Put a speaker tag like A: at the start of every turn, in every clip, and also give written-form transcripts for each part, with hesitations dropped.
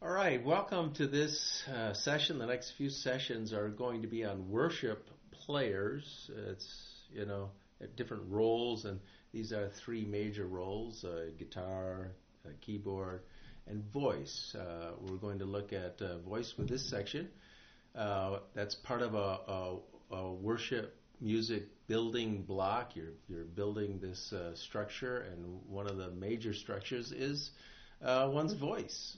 A: All right, welcome to this session. The next few sessions are going to be on worship players. It's different roles, and these are three major roles: guitar, keyboard, and voice. We're going to look at voice with this section. That's part of a worship music building block. You're building this structure, and one of the major structures is one's voice.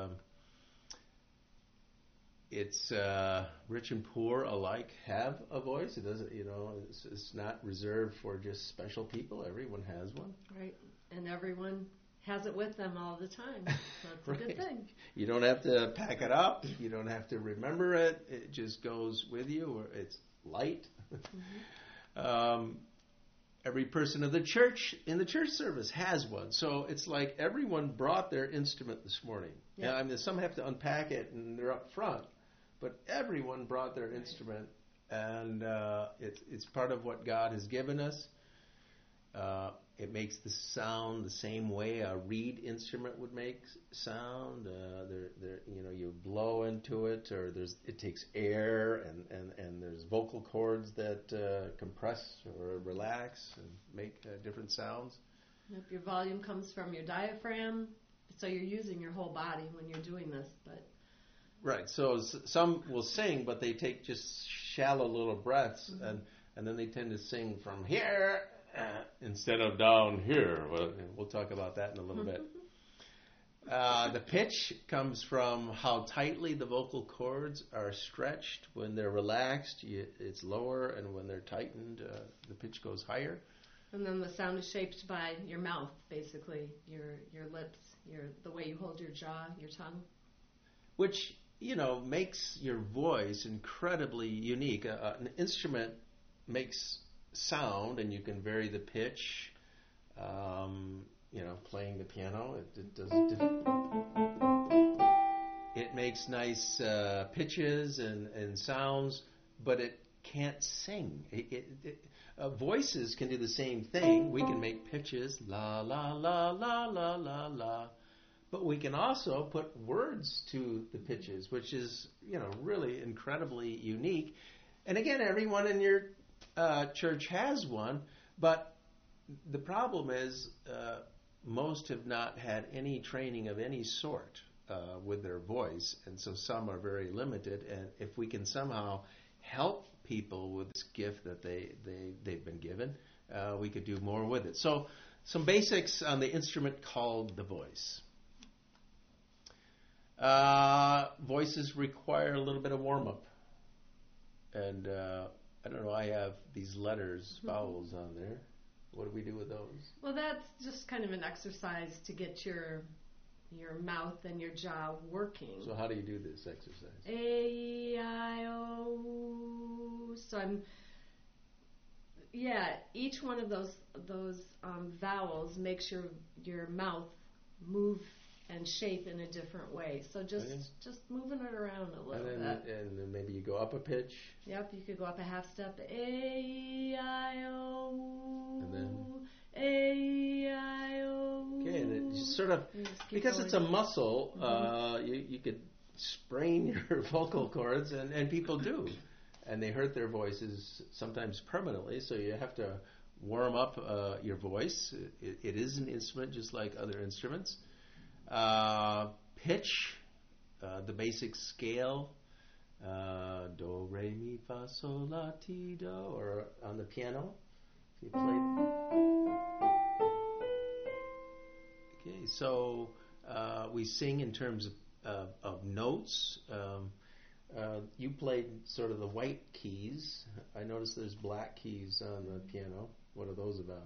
A: It's rich and poor alike have a voice. It doesn't, it's not reserved for just special people. Everyone has one.
B: Right, and everyone has it with them all the time. So it's
A: Right.
B: a good thing.
A: You don't have to pack it up. You don't have to remember it. It just goes with you. Or it's light.
B: Mm-hmm.
A: Every person of the church in the church service has one. So it's like everyone brought their instrument this morning.
B: Yeah.
A: I mean, some have to unpack it and they're up front, but everyone brought their instrument, and it's part of what God has given us. It makes the sound the same way a reed instrument would make sound. You blow into it, or it takes air, and there's vocal cords that compress or relax and make different sounds.
B: Yep, your volume comes from your diaphragm, so you're using your whole body when you're doing this. But
A: Right. So some will sing, but they take just shallow little breaths,
B: mm-hmm.
A: and then they tend to sing from here instead of down here. We'll talk about that in a little bit. The pitch comes from how tightly the vocal cords are stretched. When they're relaxed, it's lower, and when they're tightened, the pitch goes higher.
B: And then the sound is shaped by your mouth, basically, your lips, the way you hold your jaw, your tongue.
A: Which, makes your voice incredibly unique. An instrument makes sound, and you can vary the pitch. Playing the piano, it does different. It makes nice pitches and sounds, but it can't sing. Voices can do the same thing. We can make pitches, la la la la la la la. But we can also put words to the pitches, which is, really incredibly unique. And again, everyone in your church has one, but the problem is most have not had any training of any sort with their voice, and so some are very limited. And if we can somehow help people with this gift that they've been given, we could do more with it. So some basics on the instrument called the voice. Voices require a little bit of warm-up. And I don't know, I have these letters, vowels on there. What do we do with those?
B: Well, that's just kind of an exercise to get your mouth and your jaw working.
A: So how do you do this exercise?
B: A-I-O. So each one of those vowels makes your mouth move and shape in a different way. So just moving it around a little bit.
A: And then maybe you go up a pitch.
B: Yep, you could go up a half step. A-I-O.
A: And then?
B: A-I-O.
A: Okay, and it just sort of, because it's a muscle, you could sprain your vocal cords, and people do. And they hurt their voices sometimes permanently, so you have to warm up your voice. It is an instrument just like other instruments. Pitch, the basic scale, do, re, mi, fa, sol, la, ti, do, or on the piano. If you play. Okay, so we sing in terms of notes. You played sort of the white keys. I noticed there's black keys on the piano. What are those about?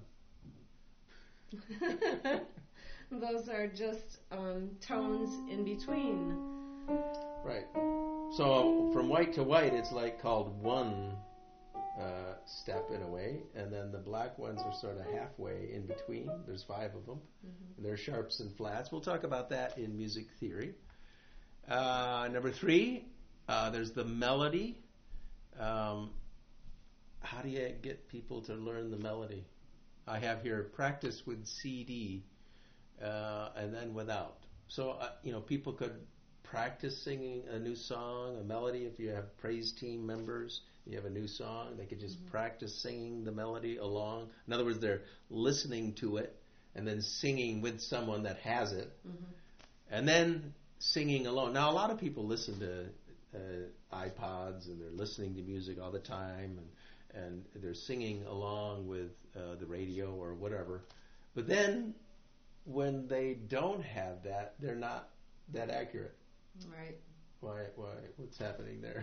B: Those are just tones in between.
A: Right. So from white to white, it's like called one step in a way, and then the black ones are sort of halfway in between. There's 5 of them. Mm-hmm. They're sharps and flats. We'll talk about that in music theory. Number 3, there's the melody. How do you get people to learn the melody? I have here practice with CD and then without. So, people could practice singing a new song, a melody. If you have praise team members, you have a new song, they could just practice singing the melody along. In other words, they're listening to it and then singing with someone that has it, and then singing alone. Now, a lot of people listen to iPods, and they're listening to music all the time, and they're singing along with the radio or whatever. But then when they don't have that, they're not that accurate.
B: Right.
A: Why? What's happening there?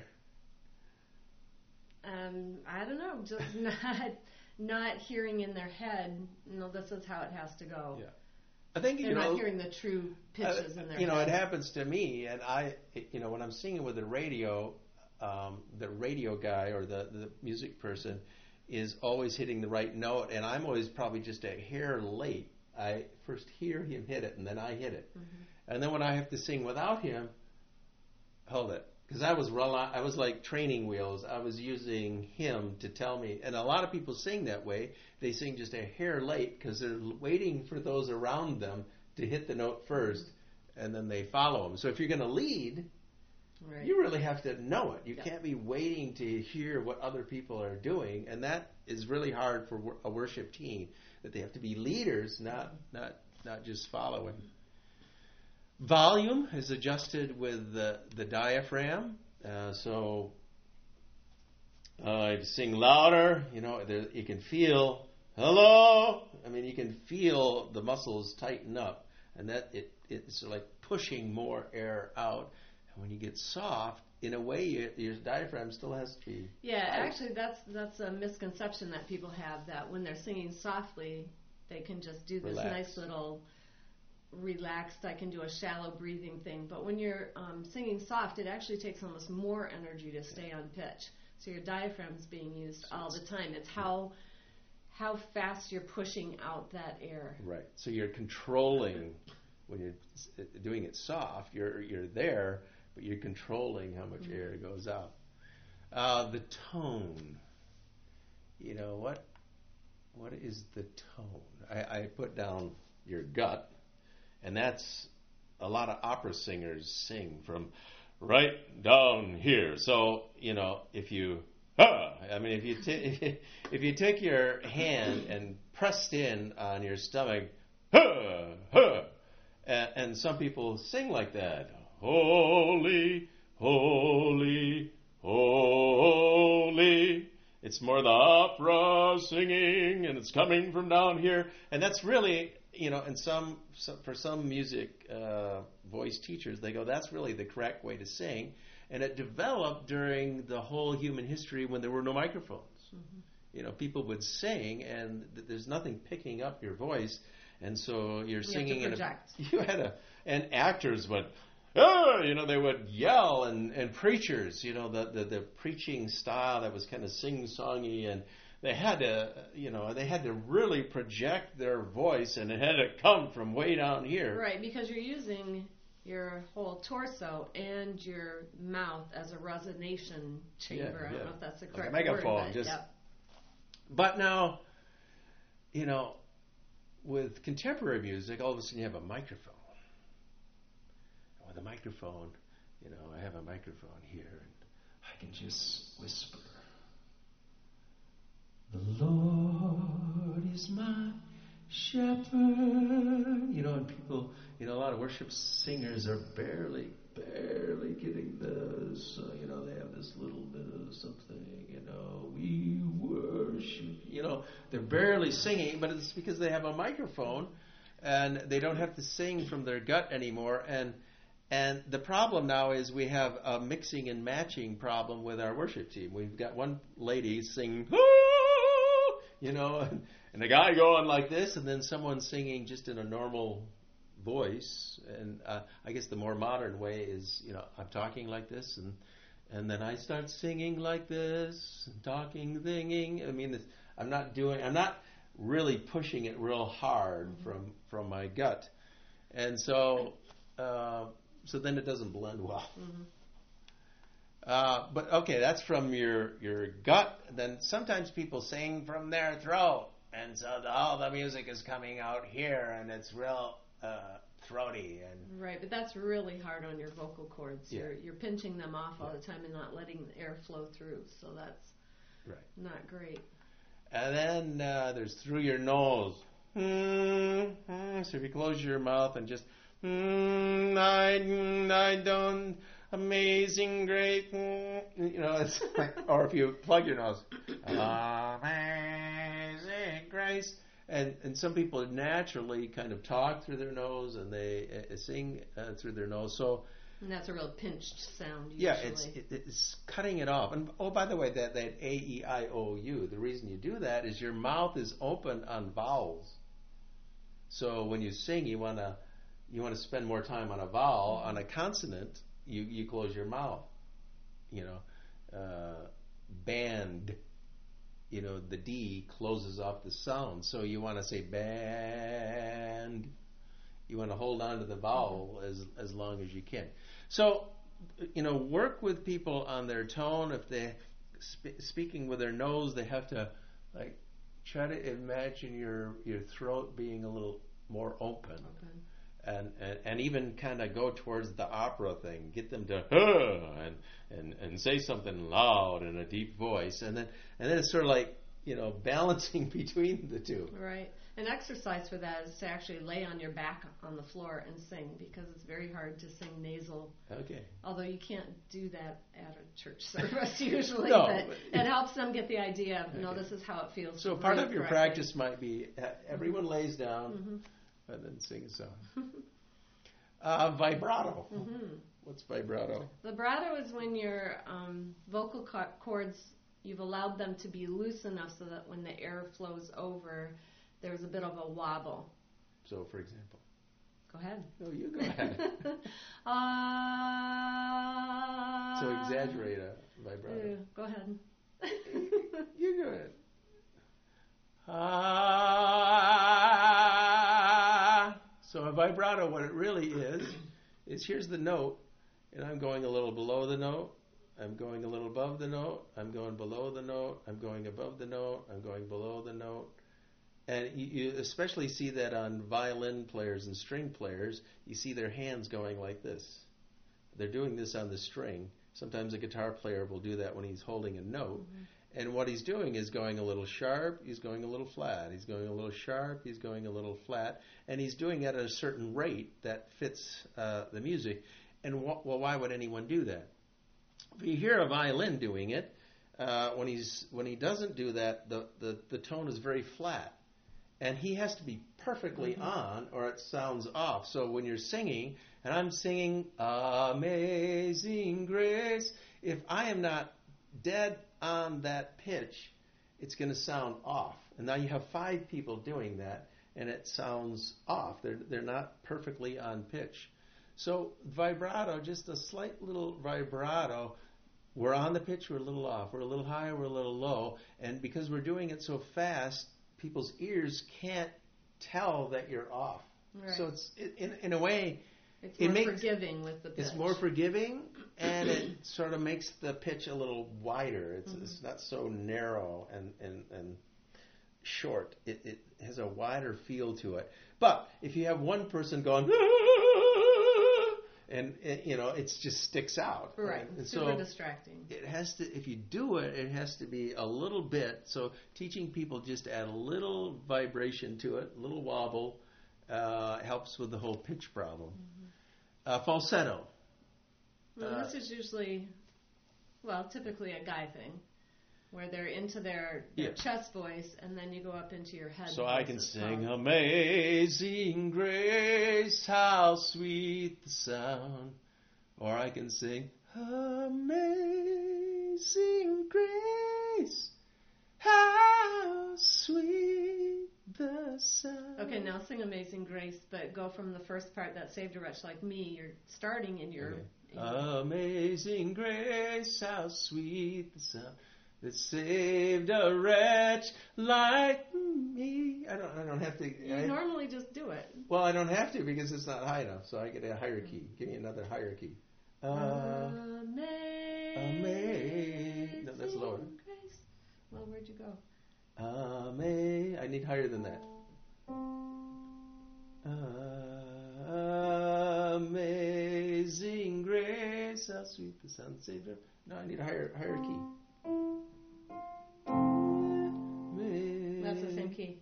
B: I don't know. Just not hearing in their head. No, this is how it has to go. Yeah.
A: I think
B: they're not hearing the true pitches in their head.
A: It happens to me, and when I'm singing with the radio guy or the music person is always hitting the right note, and I'm always probably just a hair late. I first hear him hit it, and then I hit it, and then when I have to sing without him, hold it, because I was like training wheels. I was using him to tell me, and a lot of people sing that way. They sing just a hair late because they're waiting for those around them to hit the note first, and then they follow them. So if you're going to lead, you really have to know it. You can't be waiting to hear what other people are doing, and that is really hard for a worship team. That they have to be leaders, not just following. Volume is adjusted with the diaphragm, so if you sing louder, you can feel hello. I mean, you can feel the muscles tighten up, and that it's like pushing more air out. And when you get soft, in a way, your diaphragm still has to be.
B: Yeah, actually, that's a misconception that people have, that when they're singing softly, they can just do this nice little relaxed, I can do a shallow breathing thing. But when you're singing soft, it actually takes almost more energy to stay on pitch. So your diaphragm's being used all the time. It's how fast you're pushing out that air.
A: Right. So you're controlling when you're doing it soft. You're there, but you're controlling how much air goes out. The tone. What is the tone? I put down your gut. And that's a lot of opera singers sing from right down here. So, if you take your hand and pressed in on your stomach, and some people sing like that. Holy, holy, holy. It's more the opera singing, and it's coming from down here. And that's really, and for some music voice teachers, they go, that's really the correct way to sing. And it developed during the whole human history when there were no microphones. People would sing, and there's nothing picking up your voice, and so you're singing.
B: You have to
A: project. And actors would, they would yell, and preachers, the preaching style that was kind of sing-songy, and they had to really project their voice, and it had to come from way down here.
B: Right, because you're using your whole torso and your mouth as a resonation chamber. I don't know if that's the correct
A: like a megaphone,
B: word.
A: But now, with contemporary music, all of a sudden you have a microphone. And with a microphone, I have a microphone here, and I can just whisper. The Lord is my shepherd. And people, a lot of worship singers are barely getting this. They have this little bit of something, we worship. They're barely singing, but it's because they have a microphone, and they don't have to sing from their gut anymore. And the problem now is we have a mixing and matching problem with our worship team. We've got one lady singing, and a guy going like this, and then someone singing just in a normal voice. And I guess the more modern way is, I'm talking like this, and then I start singing like this, and talking, singing. I mean, I'm not really pushing it real hard from my gut, and so then it doesn't blend well. But okay, that's from your gut. Then sometimes people sing from their throat, and so all the music is coming out here, and it's real throaty and
B: right. But that's really hard on your vocal cords.
A: Yeah.
B: You're pinching them off all the time and not letting the air flow through. So that's not great.
A: And then there's through your nose. So if you close your mouth and just I don't. Amazing, great, it's like, or if you plug your nose, amazing grace, and some people naturally kind of talk through their nose and they sing through their nose. So
B: and that's a real pinched sound. Usually.
A: Yeah, it's cutting it off. And by the way, that A-E-I-O-U, the reason you do that is your mouth is open on vowels. So when you sing, you want to spend more time on a vowel. On a consonant, you close your mouth. Band, the D closes off the sound. So you want to say band. You want to hold on to the vowel as long as you can. So, work with people on their tone. If they're speaking with their nose, they have to try to imagine your throat being a little more open. And even kind of go towards the opera thing. Get them to and say something loud in a deep voice, and then it's sort of like balancing between the two.
B: Right. An exercise for that is to actually lay on your back on the floor and sing, because it's very hard to sing nasal.
A: Okay.
B: Although you can't do that at a church service usually,
A: no,
B: but it helps them get the idea of this is how it feels.
A: So part of your practice might be everyone lays down. And then sing a song. Vibrato. What's vibrato?
B: Vibrato is when your vocal cords, you've allowed them to be loose enough so that when the air flows over, there's a bit of a wobble.
A: So, for example?
B: Go ahead.
A: No, you go ahead. So exaggerate a vibrato.
B: Go ahead.
A: You go ahead. So a vibrato, what it really is here's the note, and I'm going a little below the note, I'm going a little above the note, I'm going below the note, I'm going above the note, I'm going below the note. And you especially see that on violin players and string players. You see their hands going like this. They're doing this on the string. Sometimes a guitar player will do that when he's holding a note. And what he's doing is going a little sharp, he's going a little flat, he's going a little sharp, he's going a little flat, and he's doing it at a certain rate that fits the music. And why would anyone do that? If you hear a violin doing it, when he doesn't do that, the tone is very flat, and he has to be perfectly on, or it sounds off. So when you're singing, and I'm singing Amazing Grace, if I am not dead on that pitch, it's going to sound off. And now you have 5 people doing that, and it sounds off. They're not perfectly on pitch. So vibrato, just a slight little vibrato. We're on the pitch, we're a little off. We're a little high, we're a little low. And because we're doing it so fast, people's ears can't tell that you're off.
B: Right.
A: So it's in a way,
B: it's more forgiving with the pitch.
A: It's more forgiving, and it sort of makes the pitch a little wider. It's not so narrow and short. It has a wider feel to it. But if you have one person going, and it just sticks out.
B: Right.
A: And
B: super
A: so
B: distracting.
A: It has to. If you do it, it has to be a little bit. So teaching people just add a little vibration to it, a little wobble, helps with the whole pitch problem. Falsetto.
B: Well, this is usually, typically a guy thing, where they're into their chest voice, and then you go up into your head.
A: So I can sing, Amazing Grace, how sweet the sound. Or I can sing, Amazing Grace, how sweet the sound.
B: Okay, now sing Amazing Grace, but go from the first part, that saved a wretch like me. You're starting in your...
A: Amazing Grace, how sweet the sound that saved a wretch like me. I don't have to.
B: You normally just do it.
A: Well, I don't have to because it's not high enough, so I get a higher key. Give me another higher key.
B: Amazing.
A: No, that's lower.
B: Grace. Well, where'd you go?
A: I need higher than that. sweet the sound savor. No, I need a higher key.
B: That's the same key.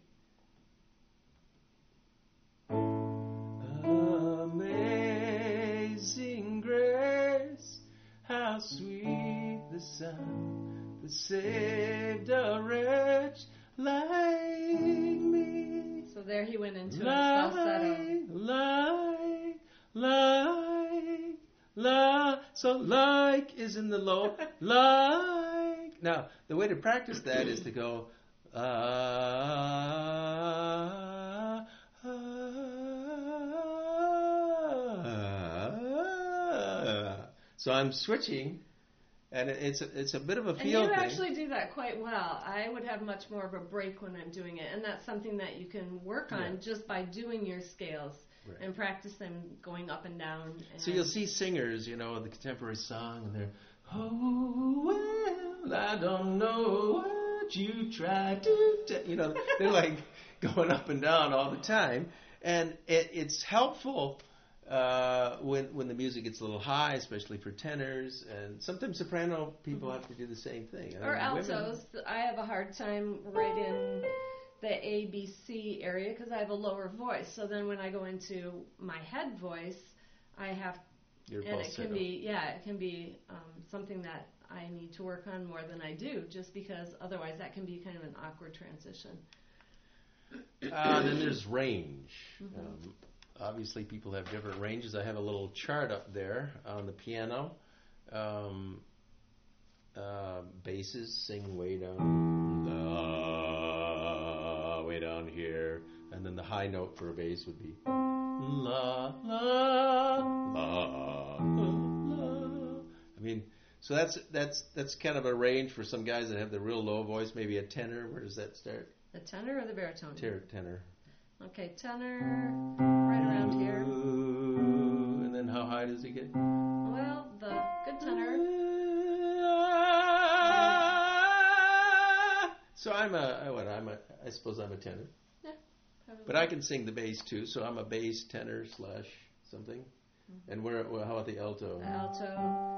A: Amazing grace, how sweet the sound that saved a wretch like me.
B: So there he went into a falsetto.
A: So like is in the low, like. Now, the way to practice that is to go, So I'm switching, and it's a bit of a feel thing.
B: And you actually do that quite well. I would have much more of a break when I'm doing it, and that's something that you can work on just by doing your scales. Right. And practice them going up and down.
A: So you'll see singers, in the contemporary song, and they're, oh, well, I don't know what you tried to do. They're like going up and down all the time. And it's helpful when the music gets a little high, especially for tenors. And sometimes soprano people have to do the same thing.
B: Or altos. I have a hard time right in the A, B, C area because I have a lower voice. So then when I go into my head voice, I have,
A: it
B: can be something that I need to work on more than I do, just because otherwise that can be kind of an awkward transition.
A: Then there's range. Mm-hmm. Obviously, people have different ranges. I have a little chart up there on the piano. Basses sing way down, way down here, and then the high note for a bass would be la la la la. So that's kind of a range for some guys that have the real low voice. Maybe a tenor. Where does that start?
B: The tenor or the baritone?
A: Tenor.
B: Okay, tenor, right around here.
A: And then how high does he get?
B: Well, the good tenor.
A: So I suppose I'm a tenor.
B: Yeah, probably.
A: But I can sing the bass too, so I'm a bass tenor / something. Mm-hmm. And how about the alto?
B: The alto.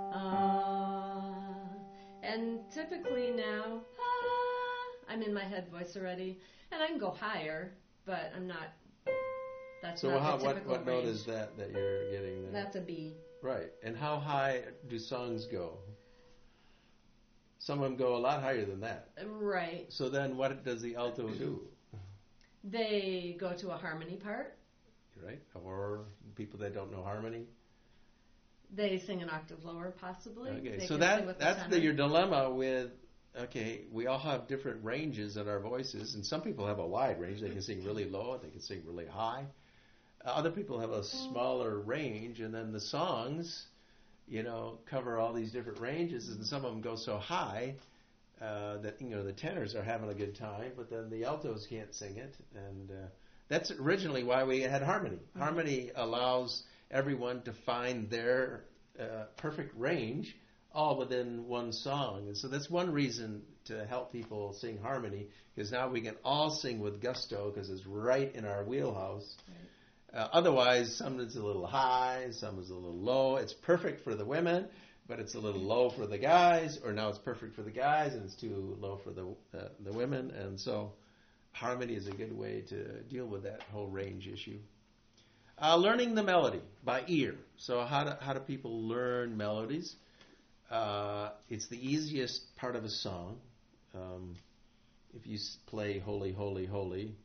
B: And typically now, I'm in my head voice already, and I can go higher, but I'm not. That's
A: so
B: not the typical
A: what note is that you're getting there?
B: That's a B.
A: Right. And how high do songs go? Some of them go a lot higher than that.
B: Right.
A: So then what does the alto do?
B: They go to a harmony part.
A: Right. Or people that don't know harmony?
B: They sing an octave lower, possibly.
A: Okay. So that's your dilemma with, we all have different ranges in our voices, and some people have a wide range. They can sing really low, they can sing really high. Other people have a smaller range, and then the songs, cover all these different ranges, and some of them go so high that the tenors are having a good time, but then the altos can't sing it, and that's originally why we had harmony. Mm-hmm. Harmony allows everyone to find their perfect range all within one song, and so that's one reason to help people sing harmony, because now we can all sing with gusto because it's right in our wheelhouse. Right. Otherwise, some is a little high, some is a little low. It's perfect for the women, but it's a little low for the guys, or now it's perfect for the guys and it's too low for the women. And so harmony is a good way to deal with that whole range issue. Learning the melody by ear. So how do people learn melodies? It's the easiest part of a song. If you play Holy, Holy, Holy.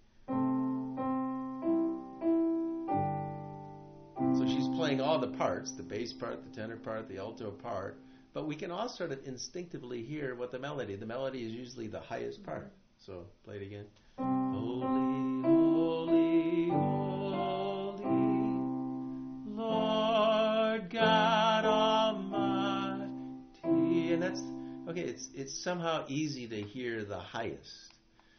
A: So she's playing all the parts, the bass part, the tenor part, the alto part, but we can all sort of instinctively hear what the melody is usually the highest part. So play it again. Holy, holy, holy, Lord God Almighty. And that's, it's somehow easy to hear the highest.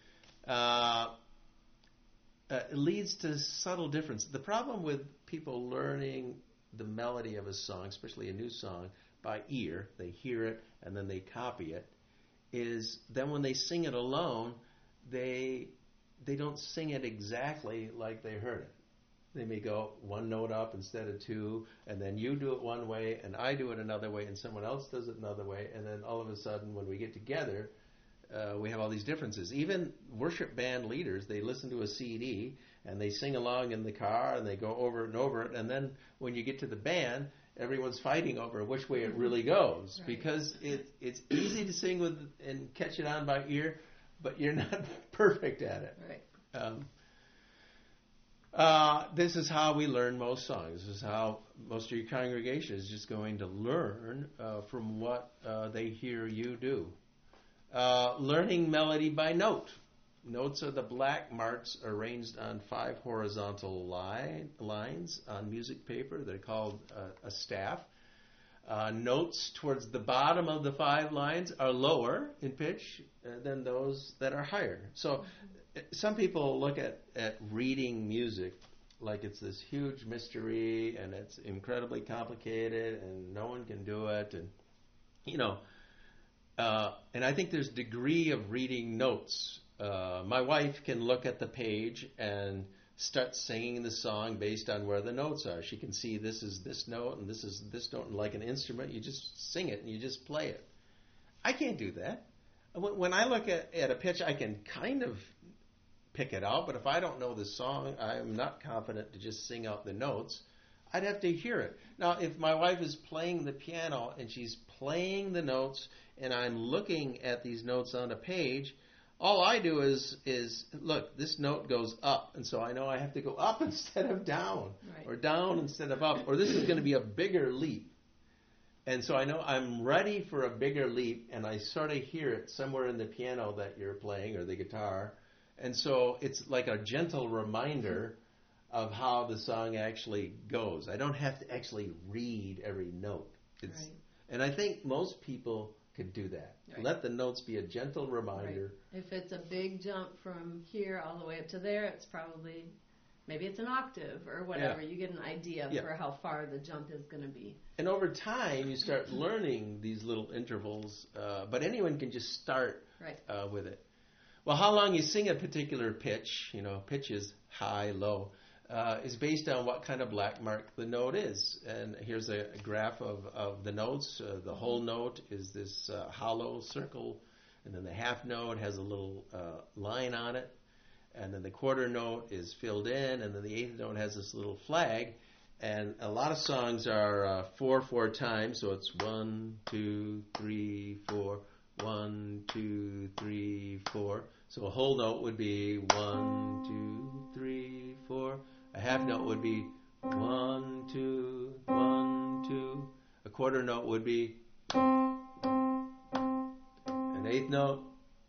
A: It leads to subtle difference. The problem with people learning the melody of a song, especially a new song, by ear, they hear it and then they copy it, is then when they sing it alone, they don't sing it exactly like they heard it. They may go one note up instead of two, and then you do it one way, and I do it another way, and someone else does it another way, and then all of a sudden, when we get together, we have all these differences. Even worship band leaders, they listen to a CD, and they sing along in the car, and they go over and over it, and then when you get to the band, everyone's fighting over which way it really goes, right. Because it's easy to sing with and catch it on by ear, but you're not perfect at it.
B: Right.
A: This is how we learn most songs. This is how most of your congregation is just going to learn from what they hear you do. Learning melody by note. Notes are the black marks arranged on 5 horizontal lines on music paper. They're called a staff. Notes towards the bottom of the 5 lines are lower in pitch than those that are higher. So some people look at reading music like it's this huge mystery and it's incredibly complicated and no one can do it. And, and I think there's degree of reading notes. My wife can look at the page and start singing the song based on where the notes are. She can see this is this note and this is this note, and like an instrument, you just sing it and you just play it. I can't do that. When I look at a pitch, I can kind of pick it out, but if I don't know the song, I'm not confident to just sing out the notes. I'd have to hear it. Now, if my wife is playing the piano and she's playing the notes and I'm looking at these notes on a page, all I do is look, this note goes up, and so I know I have to go up instead of down, right. Or down instead of up, or this is going to be a bigger leap. And so I know I'm ready for a bigger leap, and I sort of hear it somewhere in the piano that you're playing or the guitar. And so it's like a gentle reminder of how the song actually goes. I don't have to actually read every note. Right. And I think most people could do that. Right. Let the notes be a gentle reminder.
B: Right. If it's a big jump from here all the way up to there, it's probably, maybe it's an octave or whatever. Yeah. You get an idea for how far the jump is going to be.
A: And over time, you start learning these little intervals, but anyone can just start with it. Well, how long you sing a particular pitch, pitch is high, low, is based on what kind of black mark the note is. And here's a graph of the notes. The whole note is this hollow circle, and then the half note has a little line on it, and then the quarter note is filled in, and then the eighth note has this little flag. And a lot of songs are 4 times, so it's 1, 2, 3, 4. 1, 2, 3, 4. So a whole note would be 1, 2, 3, 4. A half note would be 1, 2, 1, 2. A quarter note would be an eighth note.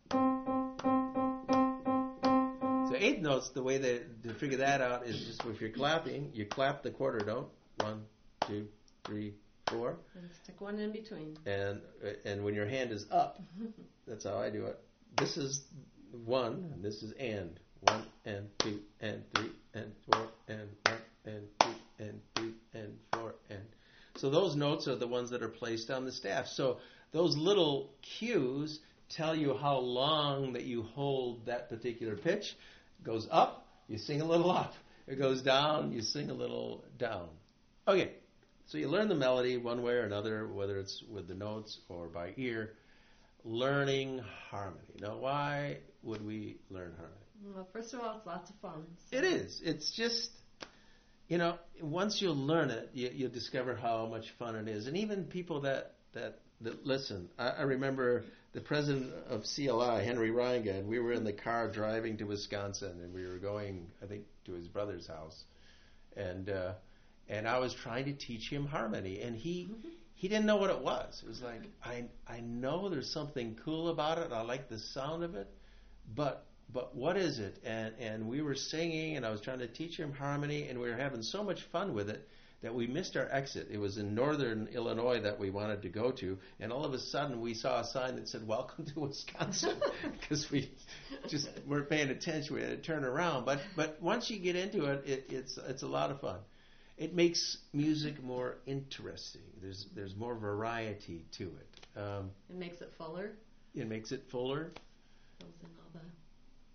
A: So eighth notes, the way to figure that out is just if you're clapping, you clap the quarter note. 1, 2, 3, 4.
B: And stick one in between.
A: And when your hand is up, that's how I do it. This is 1, and this is and. 1 and 2 and 3 and 4 and 1 and 2 and 3 and 4 and. So those notes are the ones that are placed on the staff. So those little cues tell you how long that you hold that particular pitch. It goes up, you sing a little up. It goes down, you sing a little down. Okay. So you learn the melody one way or another, whether it's with the notes or by ear. Learning harmony. Now, why would we learn harmony?
B: Well, first of all, it's lots of fun.
A: So. It is. It's just, once you learn it, you'll discover how much fun it is. And even people that listen. I remember the president of CLI, Henry Reinga, we were in the car driving to Wisconsin, and we were going, I think, to his brother's house. And I was trying to teach him harmony, and he didn't know what it was. It was like, I know there's something cool about it. I like the sound of it, but what is it? And we were singing, and I was trying to teach him harmony, and we were having so much fun with it that we missed our exit. It was in northern Illinois that we wanted to go to, and all of a sudden we saw a sign that said, "Welcome to Wisconsin," because we just weren't paying attention. We had to turn around. But once you get into it, it's a lot of fun. It makes music more interesting. There's more variety to it.
B: It makes it fuller.
A: It makes it fuller.
B: Fills in all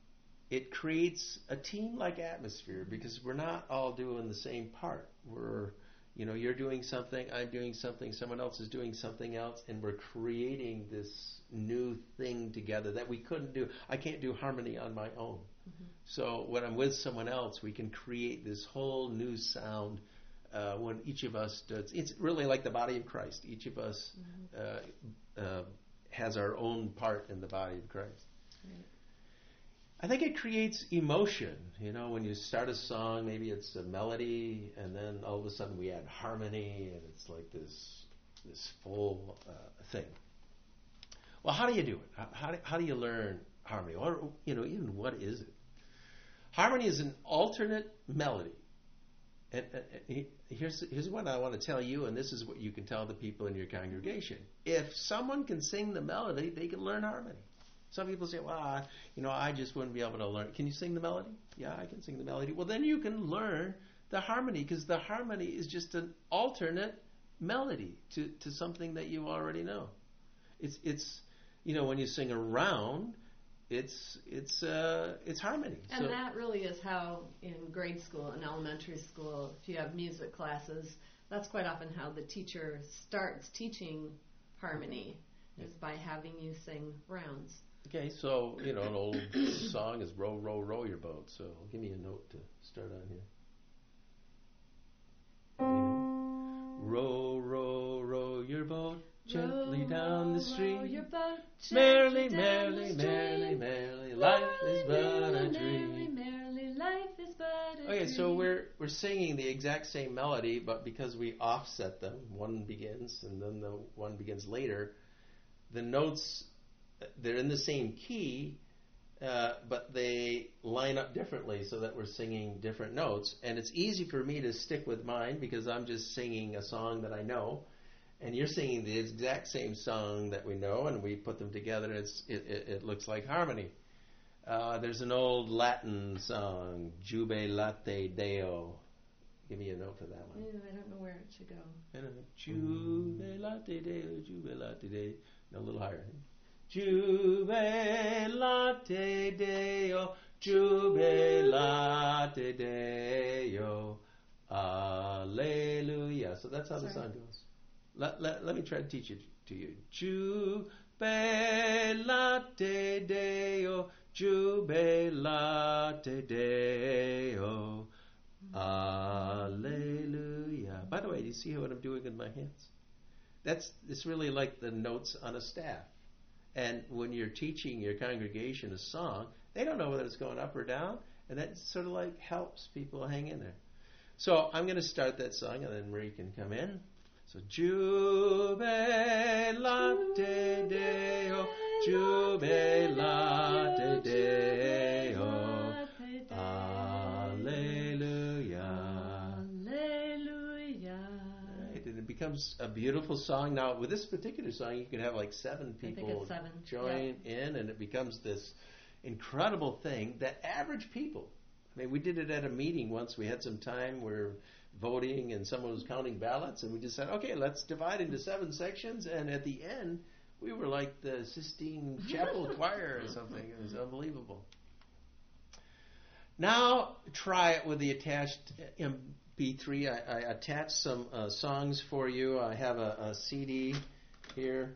A: it creates a team-like atmosphere because we're not all doing the same part. You're doing something, I'm doing something, someone else is doing something else, and we're creating this new thing together that we couldn't do. I can't do harmony on my own. Mm-hmm. So when I'm with someone else, we can create this whole new sound when each of us does. It's really like the body of Christ. Each of us has our own part in the body of Christ. Right. I think it creates emotion. When you start a song, maybe it's a melody, and then all of a sudden we add harmony, and it's like this full thing. Well, how do you do it? How do you learn harmony? Or even what is it? Harmony is an alternate melody. And here's what I want to tell you, and this is what you can tell the people in your congregation. If someone can sing the melody, they can learn harmony. Some people say, well, I just wouldn't be able to learn. Can you sing the melody? Yeah, I can sing the melody. Well, then you can learn the harmony, because the harmony is just an alternate melody to something that you already know. It's when you sing around, it's harmony.
B: And that really is how in grade school and elementary school, if you have music classes, that's quite often how the teacher starts teaching harmony, is by having you sing rounds.
A: Okay, so, an old song is Row, Row, Row Your Boat. So give me a note to start on here. Row, row, row your boat gently down the stream. Row your boat merrily, merrily, merrily, merrily, life is but a dream.
B: Merrily, life is but a dream.
A: Okay, so we're singing the exact same melody, but because we offset them, one begins and then the one begins later, the notes, they're in the same key, but they line up differently so that we're singing different notes. And it's easy for me to stick with mine because I'm just singing a song that I know. And you're singing the exact same song that we know, and we put them together, and it looks like harmony. There's an old Latin song, Jubilate Deo. Give me a note for that one.
B: I don't know where it should go.
A: Jubilate Deo, Jubilate Deo. No, a little higher. Jubilate Deo, Jubilate Deo, Alleluia. So that's how the song goes. Let me try to teach it to you. Jubilate Deo, Jubilate Deo, Alleluia. By the way, do you see what I'm doing with my hands? It's really like the notes on a staff. And when you're teaching your congregation a song, they don't know whether it's going up or down, and that sort of like helps people hang in there. So I'm going to start that song, and then Marie can come in. So Jubilate Deo, Jubilate Deo, Alleluia.
B: Alleluia.
A: Right, and it becomes a beautiful song. Now, with this particular song, you can have like 7 people join in, and it becomes this incredible thing that average people. I mean, we did it at a meeting once. We had some time where voting, and someone was counting ballots, and we just said, okay, let's divide into 7 sections, and at the end, we were like the Sistine Chapel choir or something. It was unbelievable. Now, try it with the attached MP3. I attached some songs for you. I have a CD here.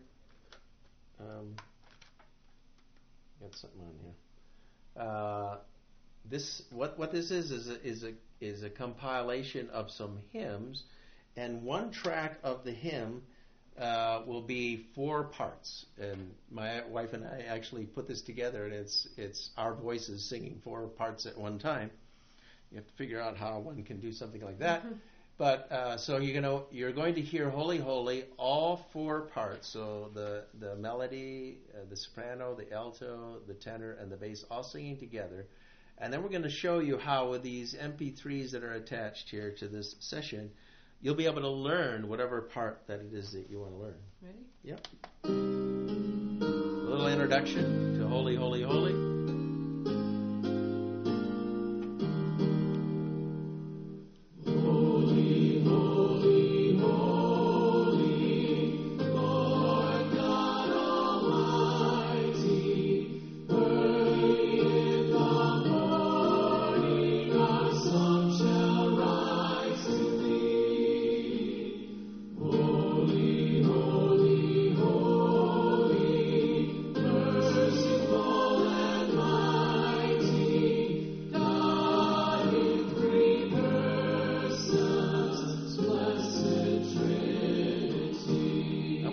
A: Got something on here. This what this is a compilation of some hymns, and one track of the hymn will be 4 parts. And my wife and I actually put this together, and it's our voices singing 4 parts at one time. You have to figure out how one can do something like that. Mm-hmm. But so you're going to hear Holy, Holy, all 4 parts. So the melody, the soprano, the alto, the tenor, and the bass all singing together. And then we're going to show you how with these MP3s that are attached here to this session, you'll be able to learn whatever part that it is that you want to learn.
B: Ready?
A: Yep. A little introduction to Holy, Holy, Holy.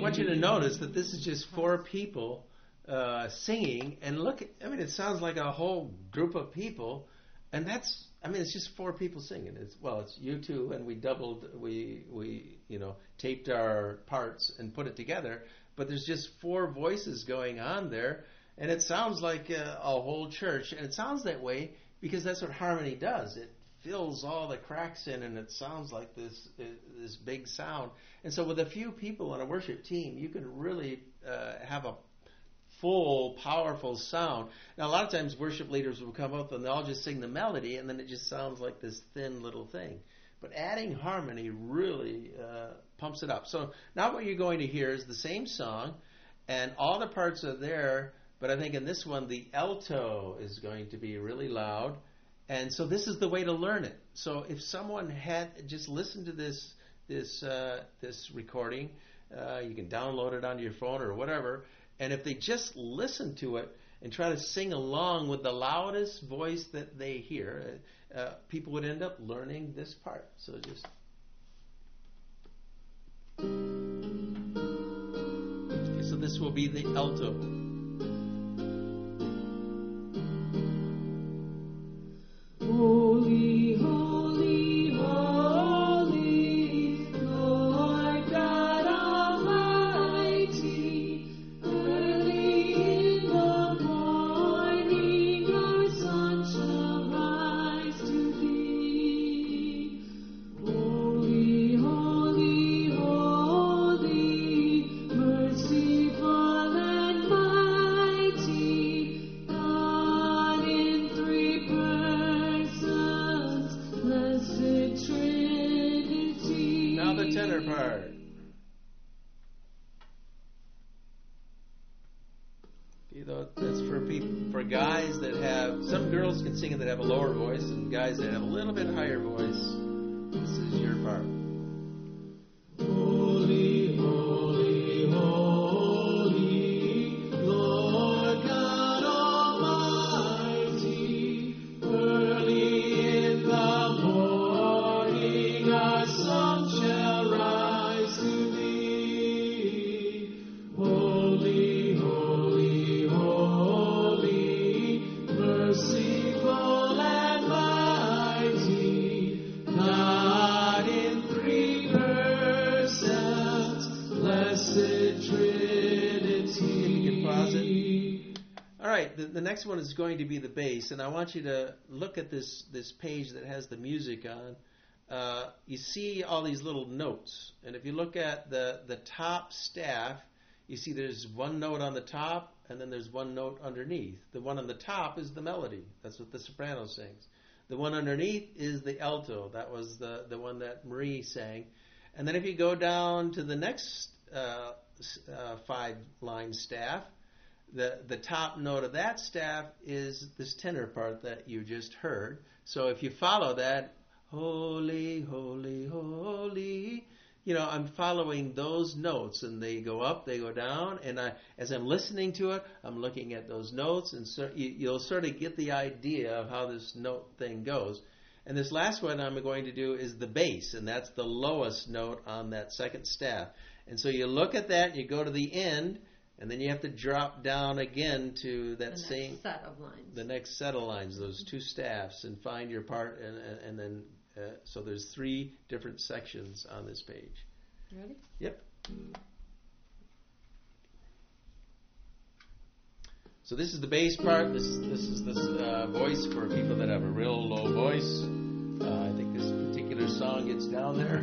A: want you to notice that this is just 4 people singing, and look, it sounds like a whole group of people, and it's just 4 people singing. It's you two, and we taped our parts and put it together, but there's just 4 voices going on there, and it sounds like a whole church, and it sounds that way because that's what harmony does. It fills all the cracks in, and it sounds like this big sound. And so with a few people on a worship team, you can really have a full, powerful sound. Now, a lot of times worship leaders will come up and they'll just sing the melody, and then it just sounds like this thin little thing. But adding harmony really pumps it up. So now what you're going to hear is the same song, and all the parts are there, but I think in this one the alto is going to be really loud. And so this is the way to learn it. So if someone had just listened to this recording, you can download it onto your phone or whatever, and if they just listen to it and try to sing along with the loudest voice that they hear, people would end up learning this part. So just... Okay, so this will be the alto.
C: Holy, holy, holy, Lord God Almighty, early in the morning our sun shall rise to thee. Holy, holy, holy, merciful and mighty, God in 3 persons, blessed Trinity.
A: Now the tenor part. That's for guys that have, some girls can sing it that have a lower voice, and guys that have a little bit higher voice. This is your part.
C: Holy, holy, holy, Lord God Almighty, early in the morning our sun shall rise to thee. Holy, holy, holy, merciful and mighty, God in 3 persons, blessed Trinity.
A: You can pause it. All right, the next one is going to be the bass, and I want you to look at this page that has the music on. You see all these little notes, and if you look at the top staff, you see there's one note on the top, and then there's one note underneath. The one on the top is the melody. That's what the soprano sings. The one underneath is the alto. That was the one that Marie sang. And then if you go down to the next 5-line staff, the top note of that staff is this tenor part that you just heard. So if you follow that, holy, holy, holy, I'm following those notes, and they go up, they go down, and as I'm listening to it, I'm looking at those notes, and so you'll sort of get the idea of how this note thing goes. And this last one I'm going to do is the bass, and that's the lowest note on that second staff. And so you look at that, you go to the end, and then you have to drop down again to that
B: the
A: same
B: next set of lines.
A: The next set of lines, those 2 staffs, and find your part, and then so there's 3 different sections on this page.
B: You ready?
A: Yep. So this is the bass part. This is voice for people that have a real low voice. I think this particular song gets down there.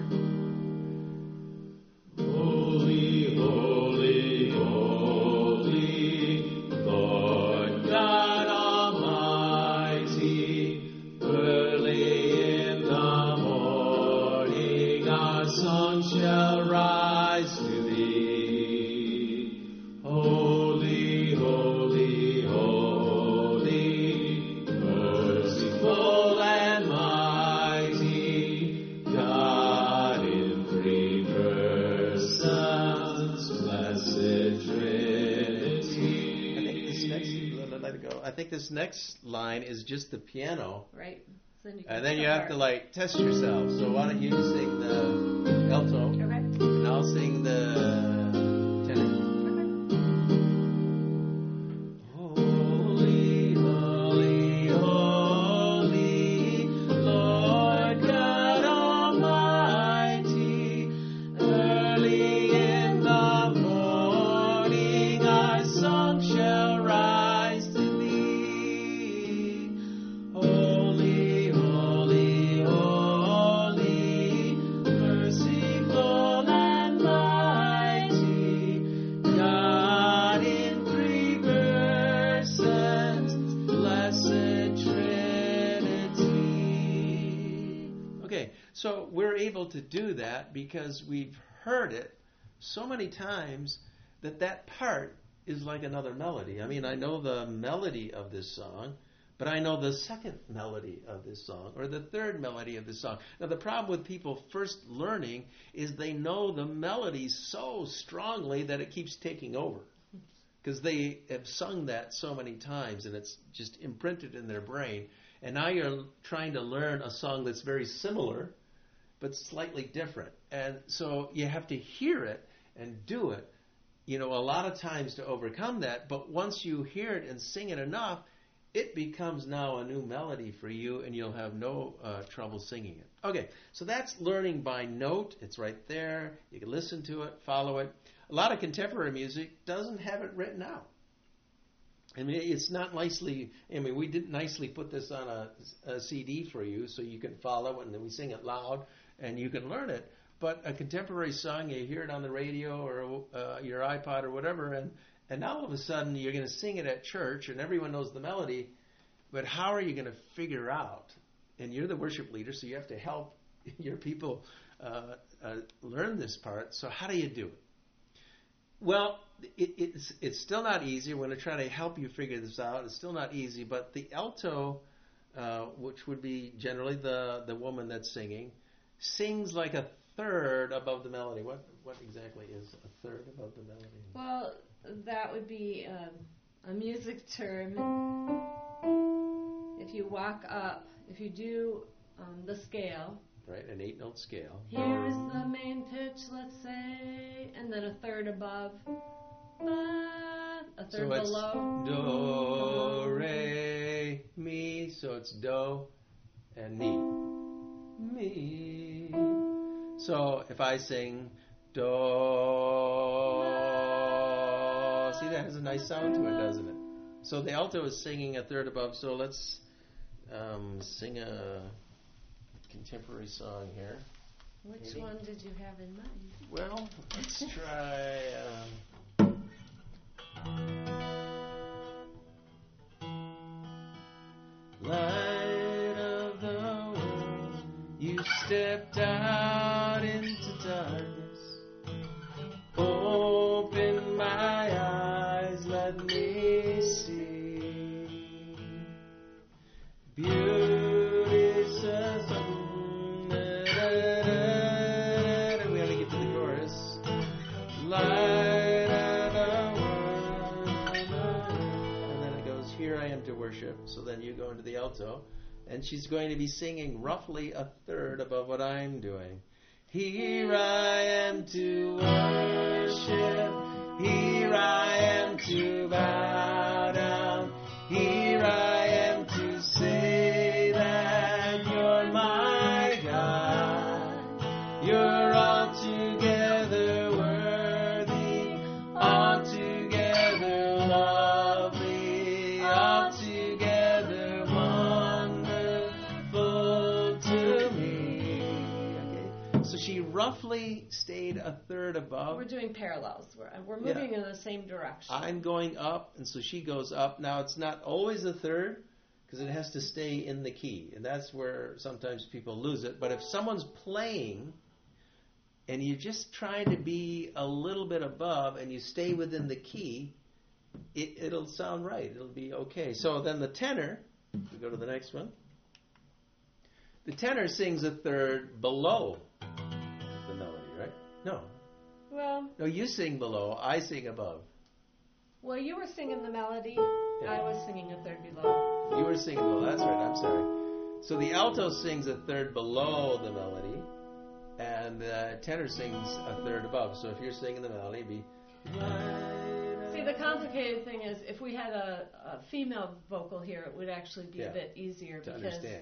C: Holy, holy, holy, Lord God Almighty, early in the morning our sun shall rise to thee. Holy, holy, holy, merciful and mighty, God in 3 persons, blessed Trinity.
A: I think this next line is just the piano.
B: Right. So
A: Then you have to test yourself. So why don't you sing the alto,
B: Okay.
A: and I'll sing the able to do that because we've heard it so many times that part is like another melody. I mean, I know the melody of this song, but I know the second melody of this song or the third melody of this song. Now, the problem with people first learning is they know the melody so strongly that it keeps taking over because they have sung that so many times and it's just imprinted in their brain. And now you're trying to learn a song that's very similar but slightly different. And so you have to hear it and do it, a lot of times to overcome that. But once you hear it and sing it enough, it becomes now a new melody for you, and you'll have no trouble singing it. Okay, so that's learning by note. It's right there. You can listen to it, follow it. A lot of contemporary music doesn't have it written out. I mean, it's not nicely. I mean, we didn't nicely put this on a CD for you so you can follow it, and then we sing it loud, and you can learn it. But a contemporary song, you hear it on the radio or your iPod or whatever, and now all of a sudden you're going to sing it at church and everyone knows the melody, but how are you going to figure out? And you're the worship leader, so you have to help your people learn this part. So how do you do it? Well, it's still not easy. We're going to try to help you figure this out. It's still not easy, but the alto, which would be generally the woman that's singing, sings like a third above the melody. What exactly is a third above the melody?
B: Well, that would be a music term. If you walk up, if you do the scale.
A: Right, an 8-note scale.
B: Here is the main pitch, let's say, and then a third above, a third below.
A: Do, re, mi, so it's do and mi. Mi. So if I sing do, see that has a nice sound to it, doesn't it? So the alto is singing a third above, so let's sing a contemporary song here.
B: Which one did you have in mind?
A: Well, let's try. Light of the world, you stepped out into darkness. Open my eyes, let me see. Beauty's a song. We have to get to the chorus. Light of the world. And then it goes, here I am to worship. So then you go into the alto. And she's going to be singing roughly a third above what I'm doing. Here I am to worship. Here I am to bow down. Here I am to say that you're my God. You're altogether worthy, altogether lovely, altogether wonderful to me. Okay, so she roughly stayed a third above.
B: We're doing parallels. We're moving in the same direction.
A: I'm going up, and so she goes up. Now, it's not always a third, because it has to stay in the key, and that's where sometimes people lose it. But if someone's playing, and you're just trying to be a little bit above, and you stay within the key, it'll sound right. It'll be okay. So then the tenor, we go to the next one. The tenor sings a third below the melody, right? No, you sing below, I sing above.
B: Well, you were singing the melody, I was singing a third below.
A: You were singing below, that's right, I'm sorry. So the alto sings a third below the melody, and the tenor sings a third above. So if you're singing the melody, it'd be...
B: See, the complicated thing is, if we had a female vocal here, it would actually be a bit easier
A: to
B: because
A: understand.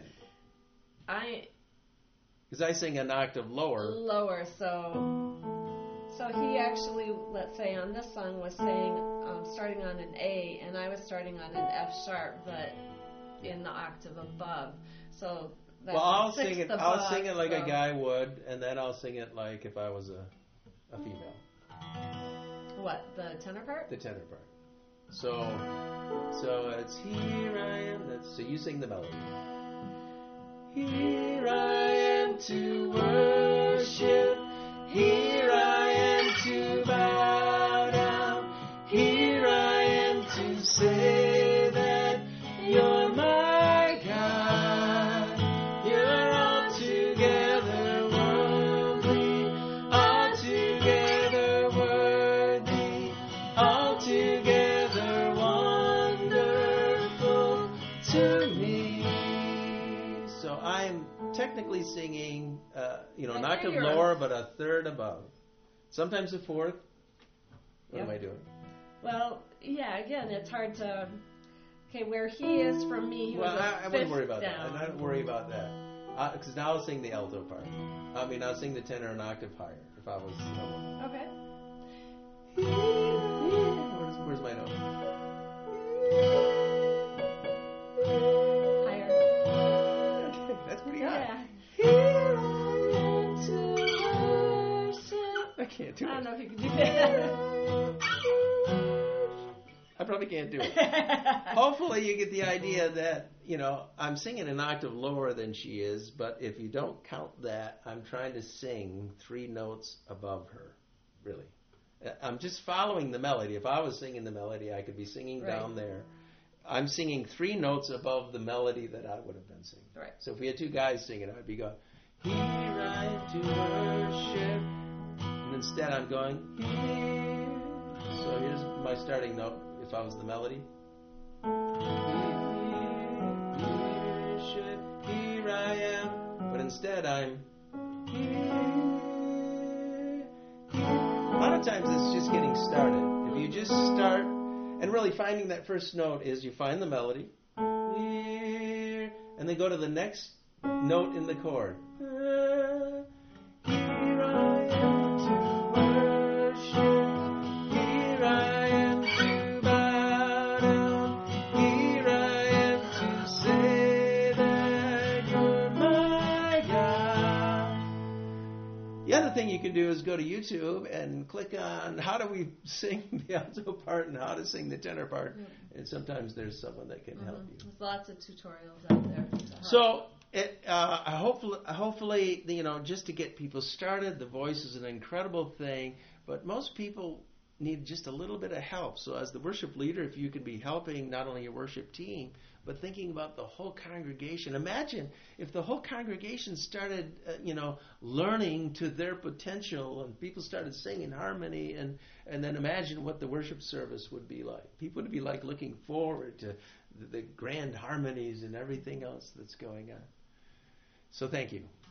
B: Because
A: I sing an octave lower.
B: So he actually, let's say on this song, was saying starting on an A, and I was starting on an F sharp, but in the octave above. So that's
A: I'll sing it like a guy would, and then I'll sing it like if I was a female.
B: What, the tenor part?
A: The tenor part. So it's here I am. So you sing the melody. Here I am to worship. worship. Here I am to bow down. Here I am to say that you're my God. You're altogether worthy, altogether worthy, altogether wonderful to me. So I'm technically singing, an octave lower, but a third above. Sometimes a fourth. What am I doing?
B: Well, yeah, again, it's hard to... Okay, where he is from me, he was
A: I wouldn't worry about
B: down.
A: that. I don't worry about that. Because now I'll sing the alto part. I mean, I'll sing the tenor an octave higher if I was...
B: Okay.
A: Where's my note?
B: Higher.
A: Okay, that's pretty high.
B: Yeah.
A: I can't do it.
B: I don't know if you can do that.
A: I probably can't do it. Hopefully you get the idea that, I'm singing an octave lower than she is, but if you don't count that, I'm trying to sing 3 notes above her, really. I'm just following the melody. If I was singing the melody, I could be singing down there. I'm singing 3 notes above the melody that I would have been singing.
B: Right.
A: So if we had 2 guys singing, I'd be going, here I am to worship. And instead I'm going, here. So here's my starting note, if I was the melody. Here I am. But instead I'm here. A lot of times it's just getting started. If you just start, and really finding that first note is you find the melody, here, and then go to the next note in the chord. Here I am to worship. Here I am to bow down. Here I am to say that you're my God. The other thing you can do is go to YouTube and click on how do we sing the alto part and how to sing the tenor part. And sometimes there's someone that can help you.
B: There's lots of tutorials out there.
A: So, hopefully, just to get people started, the voice is an incredible thing, but most people need just a little bit of help. So as the worship leader, if you could be helping not only your worship team, but thinking about the whole congregation. Imagine if the whole congregation started, learning to their potential and people started singing harmony, and then imagine what the worship service would be like. People would be like looking forward to the grand harmonies and everything else that's going on. So thank you.